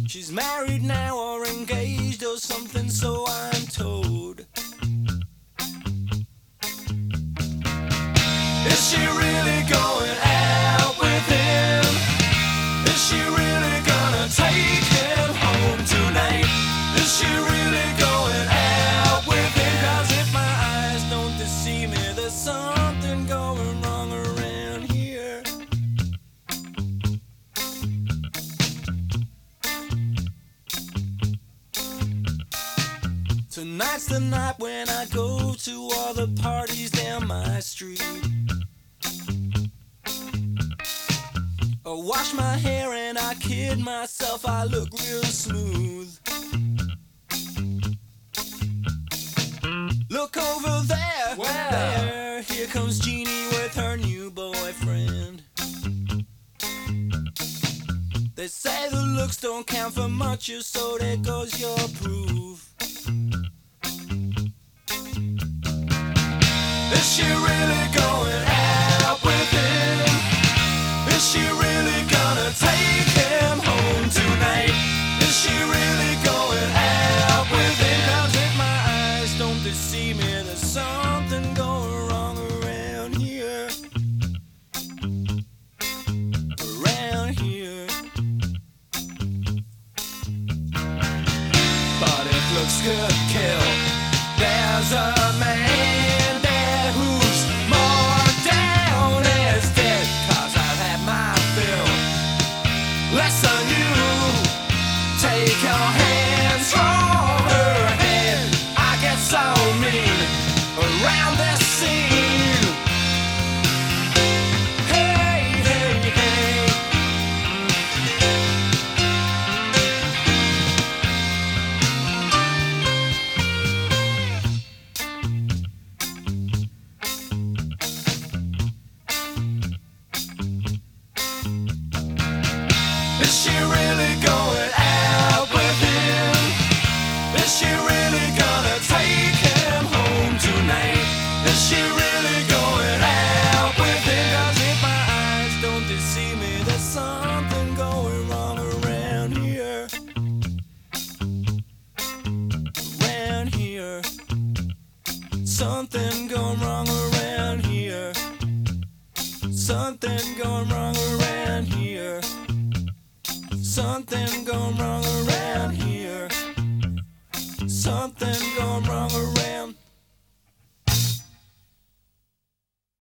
She's married now or engaged or something, so I'm told. Is she really going out with him? Is she really gonna take him home tonight? Is she really going out with him? 'Cause if my eyes don't deceive me, there's something going wrong around here. Tonight's the night when I go to all the parties down my street. I wash my hair and I kid myself, I look real smooth. Look over there, there, here comes Jeannie with her new boyfriend. They say the looks don't count for much, so there goes your proof. Is she really going out with him? Is she really gonna take him home tonight? Is she really going out with him? 'Cause if my eyes don't deceive me, there's something going wrong around here. Around here. But if looks could kill, there's a man there who's more down as dead. 'Cause I've had my fill. Less than you. Take your hands from her head. I get so mean around this scene. Hey, hey, hey. Is she really going out with him? Is she really gonna take him home tonight? Is she really going out with him? 'Cause if my eyes don't deceive me, there's something going wrong around here. Around here. Something going wrong around here. Something going wrong around here. Something going wrong around here. Something going wrong around here.